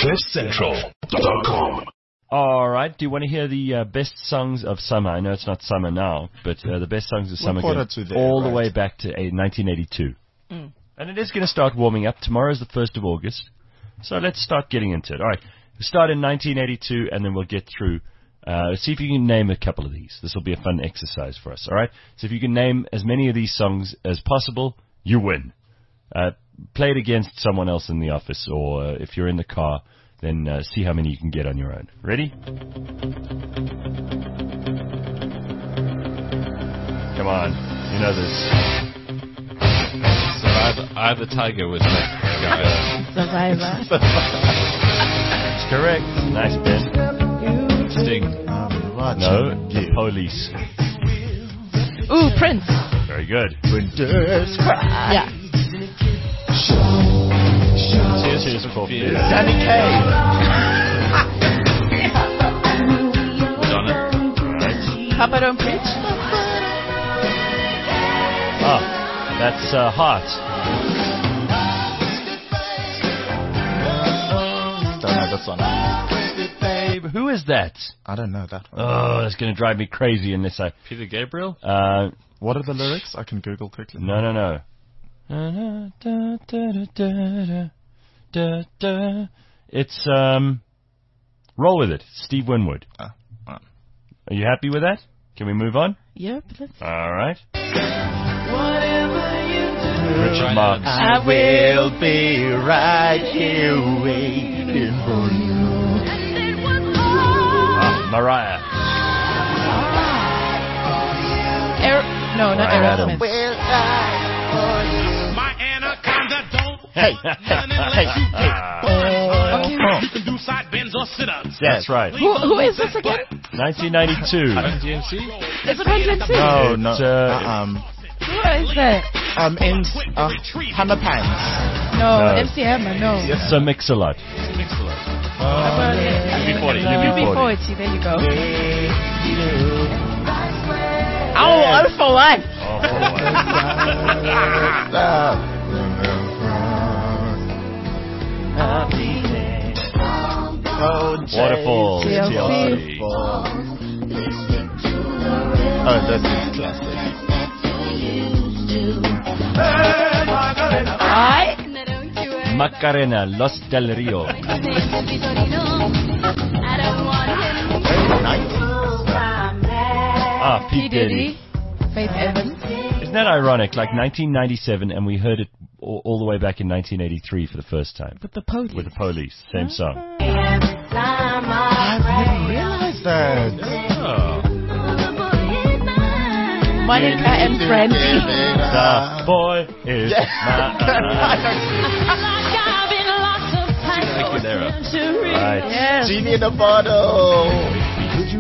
CliffCentral.com. All right. Do you want to hear the best songs of summer? I know it's not summer now, but the best songs of summer go all the way back to 1982. And it is going to start warming up. Tomorrow is the 1st of August. So let's start getting into it. All right. We'll start in 1982, and then we'll get through. See if you can name a couple of these. This will be a fun exercise for us. All right. So if you can name as many of these songs as possible, you win. Play it against someone else in the office, or if you're in the car, then see how many you can get on your own. Ready? Come on. You know this. Eye of the Tiger was next, guys. Survivor. That's correct. Nice, Ben. Sting. No, the Police. Ooh, Prince. Very good. Yeah. Cheers for beer. Danny Kaye. Madonna. Papa Don't Preach. Ah, that's Heart. Don't know this one. Babe, who is that? I don't know that one. Oh, that's going to drive me crazy unless I... Peter Gabriel? What are the lyrics? I can Google quickly. No. It's, Roll With It, Steve Winwood. Are you happy with that? Can we move on? Yep. All right. Richard Marx. I will be right here waiting for you. Mariah. No, not Aerosmith. My anaconda don't. Hey. You can do side bends or sit-ups. That's right. Who is this again? 1992. GMC? Is it Run DMC? No. Who is that? Hammer Pants. No, MC Hammer, no. It's a Mix-a-Lot. UB40, there you go. Oh, all for one. Waterfalls. TLC. Oh, that's a classic. Macarena, Los del Rio. P. Diddy. Faith Evans. Isn't that ironic? Like 1997, and we heard it all the way back in 1983 for the first time. With the Police. With the Police, same song. I didn't realize that. Monica and Brandy. The boy is Right. Yes. Genie in a bottle. Who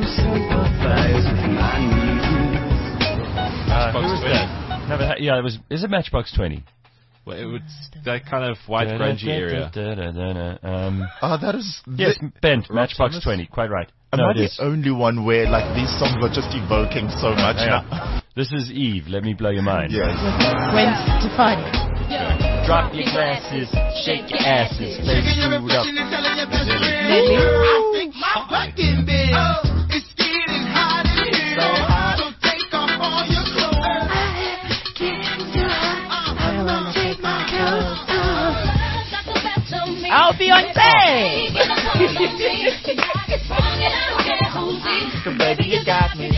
was that? Yeah, it was. Is it Matchbox 20? Well, it was that kind of white grungy area. That is... Yes, Bent, Matchbox 20, quite right. Am I the only one where, like, these songs are just evoking so much now? This is Eve, Let Me Blow Your Mind. Yes. Gwen Stefani. Drop your glasses, shake your asses, let's shoot up. Nelly. Oh, Beyonce! Baby, you got me.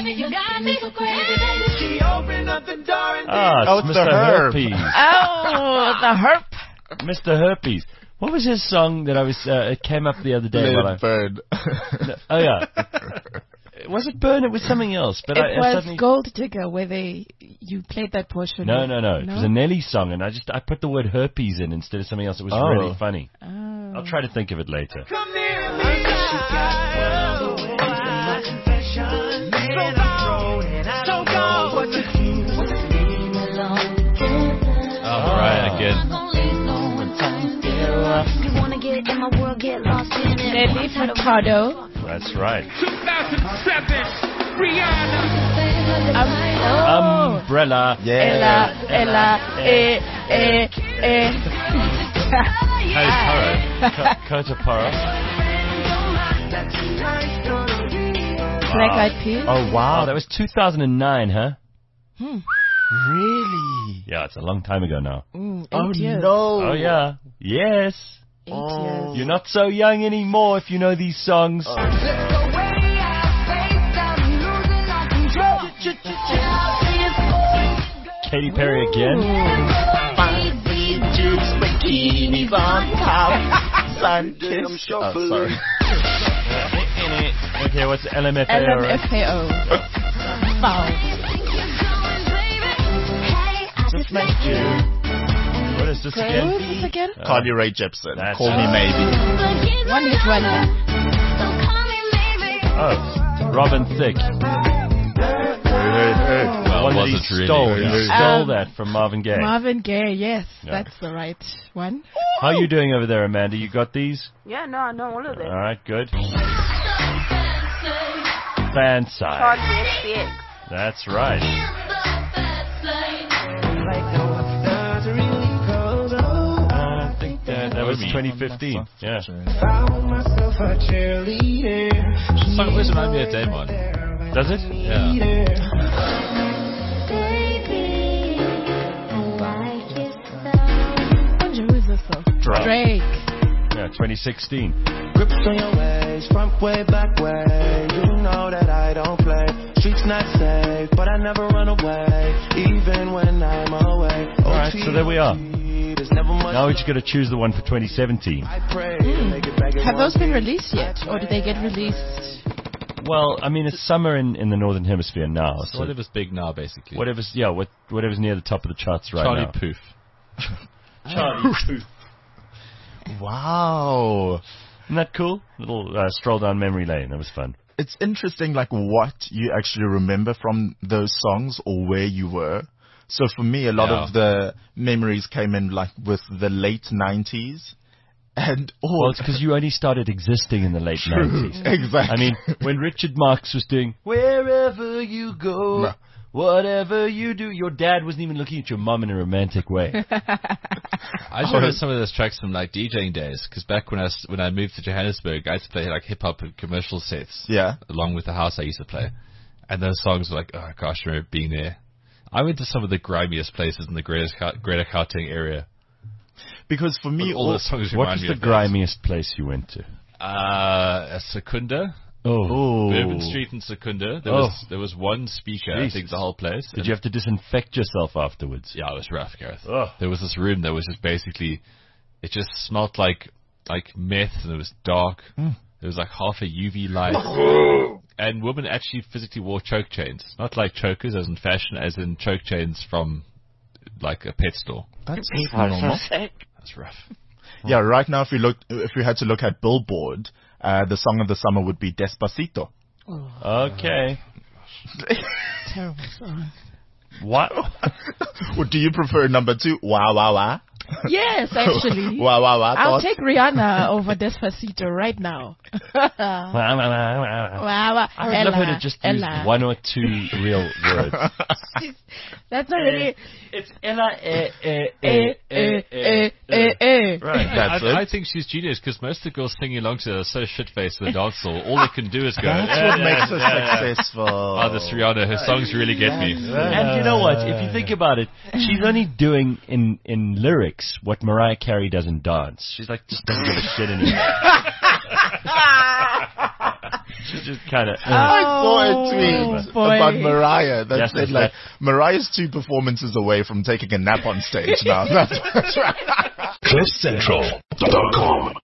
Ah, it's Mr. Herpes. Oh, the herp. Mr. Herpes. What was his song that I was? It came up the other day. Let it burn. Oh yeah. Was it Burn? It was something else. But It I was suddenly... Gold Digger, where you played that portion. No. It was a Nelly song, and I put the word herpes in instead of something else. It was really funny. Oh. I'll try to think of it later. All right, again. Nelly Furtado. That's right. 2007, Rihanna. Umbrella. Ella, Kota Para. Black Eyed Peas. Oh, wow. Oh, that was 2009, huh? Really? Yeah, it's a long time ago now. 8 years. No. Oh, yeah. Yes. 8 years. You're not so young anymore if you know these songs. Katy Perry again. Fancy juice, bikinis on top. Sun-kissed. Oh, sorry. Okay, what's LMFAO? LMFAO. Wow. Just like you. What is this again? Who is this again? Carly Rae Jepsen. That's Call Me Maybe. One hit wonder. Oh, Robin Thicke. Well, One that was he it really? stole. He Yeah. stole that from Marvin Gaye. Marvin Gaye, yes. Yeah. That's the right one. How are you doing over there, Amanda? You got these? Yeah, no, I know all of them. All right, good. Fan side. Charlie XCX. That's right. I think that was 2015. Yeah. Song always reminds me of Damon. Does it? Yeah. Who is this though? Drake. Yeah, 2016. Grips on your ways, front way, back way. You know that I don't play. Streets not safe, but I never run away, even when I'm away. All right, so there we are. Now we just got to choose the one for 2017. Have those been released yet? Or did they get released? Well, I mean, it's summer in the Northern Hemisphere now. So whatever's big now, basically. Whatever's near the top of the charts right Charlie now. Puth. Charlie Puth. Wow. Isn't that cool? Little stroll down memory lane. That was fun. It's interesting, like, what you actually remember from those songs or where you were. So for me, a lot of the memories came in, like, with the late 90s. And well, it's because you only started existing in the late 90s. Exactly. I mean, when Richard Marx was doing Wherever You Go, Whatever You Do, your dad wasn't even looking at your mum in a romantic way. I remember some of those tracks from like DJing days, because back when I moved to Johannesburg, I used to play like hip hop and commercial sets. Yeah. Along with the house I used to play, and those songs were like, oh gosh, I remember being there. I went to some of the grimiest places in the Greater Gauteng area. Because for me, all the songs what remind was me the of grimiest place you went to? Secunda. Oh. Bourbon Street in Secunda. There was one speaker, I think, the whole place. Did you have to disinfect yourself afterwards? Yeah, it was rough, Gareth. Oh. There was this room that was just basically, it just smelled like meth, and it was dark. There was like half a UV light. And women actually physically wore choke chains. Not like chokers as in fashion, as in choke chains from like a pet store. That's normal. That's rough. Yeah, right now, if we had to look at Billboard, the song of the summer would be Despacito. Okay. Terrible song. What? Well, do you prefer number 2, Wah Wah Wah? Yes, actually. Wah Wah Wah. I'll take Rihanna over Despacito right now. I would love her to just use one or two real words. That's not really... It's Ella, Right, that's it. I think she's genius, because most of the girls singing along to her are so shit-faced in the dance hall. All they can do is go... That's what makes her successful. Oh, this Rihanna, her songs really get me. And you know what? If you think about it, she's only doing in lyrics what Mariah Carey does in dance. She's like, just doesn't give a shit anymore. She's just kind of... I saw a tweet about Mariah that said, like, that. Mariah's 2 performances away from taking a nap on stage now. That's right. CliffCentral.com